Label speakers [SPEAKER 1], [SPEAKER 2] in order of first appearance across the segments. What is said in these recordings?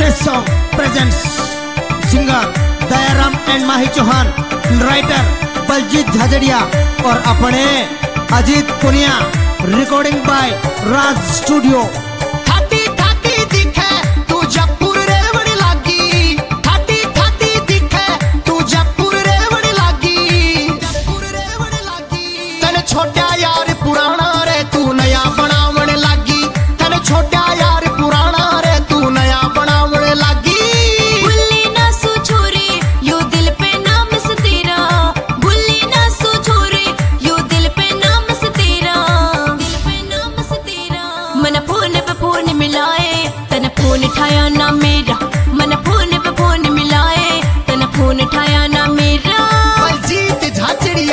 [SPEAKER 1] This song presents singer Dayaram and Mahi Chauhan, writer Baljeet Jhajhariya और अपने Ajeet Punia. Recording by Raj studio.
[SPEAKER 2] ठाटी ठाटी दिखे तू जयपुर रे बड़ी लागी, ठाटी ठाटी दिखे तू जयपुर रे बड़ी लागी, जयपुर रे बड़ी लागी। तने छोटा यार पुराना रे तू नया बनावण लागी, तने छोटा यार पुराना रे तू नया बनावण लागी।
[SPEAKER 3] भूली ना सो छोरी यो दिल पे नाम से तेरा, भूली ना सो छोरी यो दिल पे नाम से तेरा, दिल पे नाम से तेरा। मन फोन पे फोन मिलाए तने फोन उठाया ना मेरा, मन फोन पे फोन मिलाए तने फोन उठाया ना मेरा।
[SPEAKER 2] बलजीत झाझड़िया।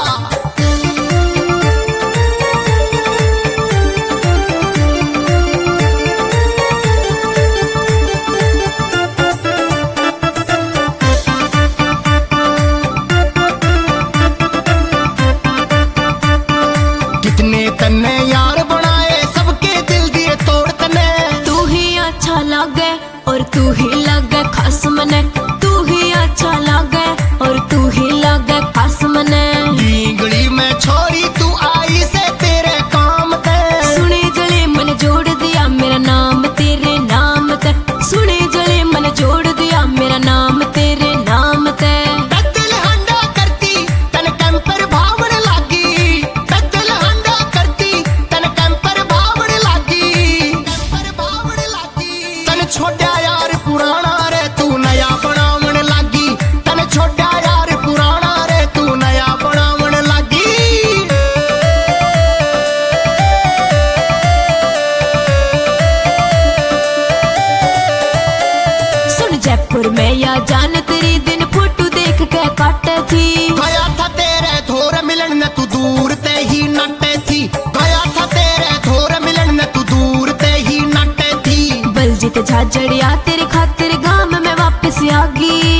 [SPEAKER 2] कितने तन्ने यार बनाए सबके दिल दिए तोड़ तने।
[SPEAKER 3] तू ही अच्छा लगे और तू ही लगे खास मने, तू ही अच्छा लगे और तू ही लगे खास मने।
[SPEAKER 2] गली में छोरी तू आई से तेरे काम ते,
[SPEAKER 3] सुने जले मन जोड़ दिया मेरा नाम तेरे नाम ते, सुने जले मन जोड़ दिया मेरा नाम तेरे नाम ते।
[SPEAKER 2] दिल हंडा करती तन कैंपर भावण लागी, दिल हंडा करती तन कैंपर भावण लागी, कैंपर भावण लागी। तन छोटा यार पुराना रे तू नया बनावण लागी, तन छोटा यार पुराना रे तू नया बनावण लागी।
[SPEAKER 3] सुन जयपुर में या जान तेरी दिन फोटो देख के काटे थी,
[SPEAKER 2] गया था तेरे धोर मिलन न तू दूर ते ही नटे थी, गया था तेरे धोर मिलन न तू दूर ते ही नटे थी।
[SPEAKER 3] बलजीत झाझड़िया तेरे खातिर गांव में वापस आ गई।